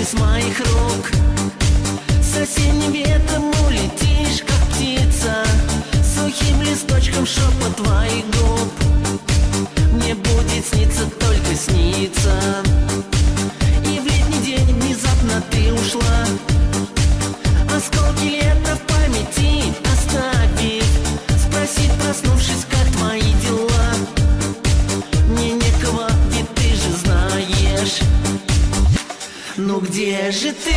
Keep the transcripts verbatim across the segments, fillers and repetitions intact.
с моих рук. С осенним ветром улетишь, как птица, сухим листочком шепот твоих губ. Мне будет сниться, только сниться. И в летний день внезапно ты ушла, осколки лета в памяти оставив, спросить, проснувшись, как твои дела. Мне некого, ведь ты же знаешь. Ну где же ты?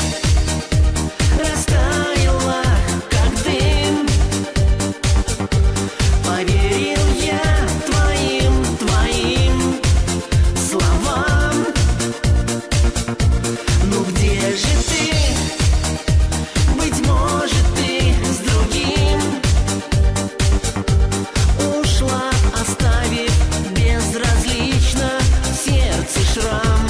Растаяла, как дым. Поверил я твоим, твоим словам. Ну где же ты? Быть может, ты с другим ушла, оставив безразлично в сердце шрам.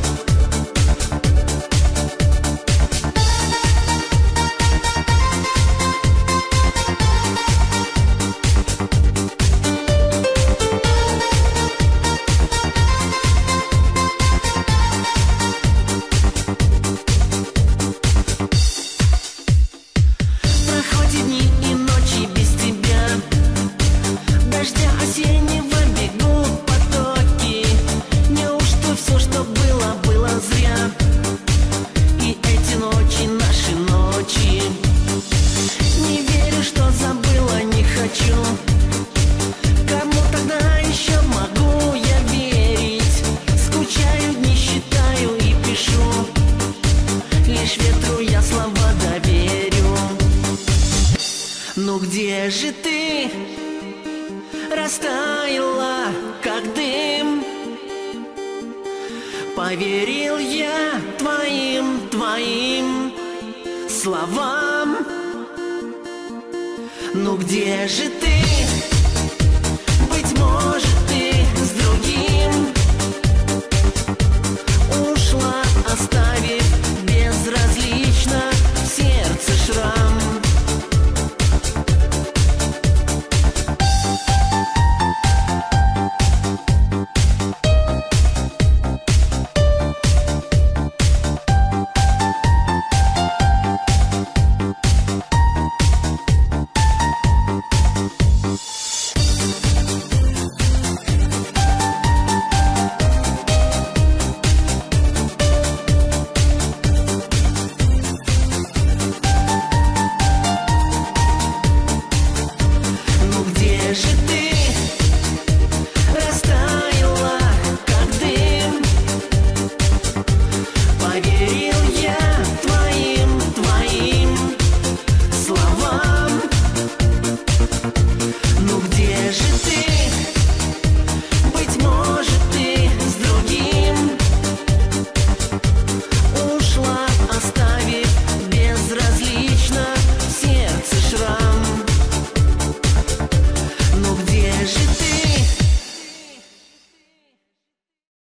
Проходят дни и ночи без тебя, дождя осеннего бегут потоки. Неужто все, что было, было зря? И эти ночи, наши ночи. Не верю, что забыла, не хочу. Кому тогда еще могу я верить? Скучаю, дни считаю и пишу, лишь ветру я слова доверю. Ну где же ты? Растаяла, как дым. Поверил я твоим, твоим словам. Ну где же ты?